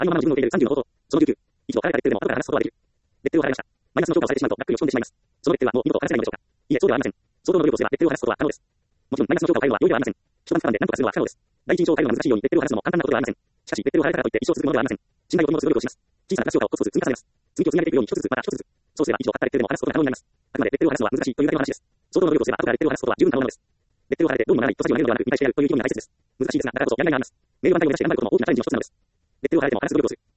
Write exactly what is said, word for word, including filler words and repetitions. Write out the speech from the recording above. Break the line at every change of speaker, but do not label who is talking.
ありのままの自分を受け入れるさんじゅうの方法。そのじゅうきゅう。一度彼からレッテルでも後から話すことができる。レッテルを払いました。マイナスの評価をされてしまうとがっくり落ち込んでしまいます。そのレッテルはもう二度と話せないのでしょうか。いえ、そうではありません。相当の努力をすればレッテルを話すことは可能です。もちろんマイナスの評価を変えるのは容易ではありません。一晩間で何とかするのは不可能です。第一印象を変えるのは難しいようにレッテルを話すのも簡単なことではありません。しかし、レッテルを払えたからといって一生続くものではありません。信頼を取り戻す努力をします。小さなプラス評価をコツコツ積み重ねます。積み木を積み上げていくように一つずつまた一つずつ。そうすれば一度買ったレッテルでも話すことが可能になります。あくまでレッテルを話すのは難しいというだけの話です。相当の努力をすれば後からレッテルを話すことは十分可能なのです。レッテルを払えてどうにもならないとさじを投げるのではなく、見返してやるという意気込みが大切です。難しいですが、だからこそやりがいがあります。メールは単体を目指して頑張ることも大きなチャレンジの一つなのです。レッテルを払えても話す努力をする。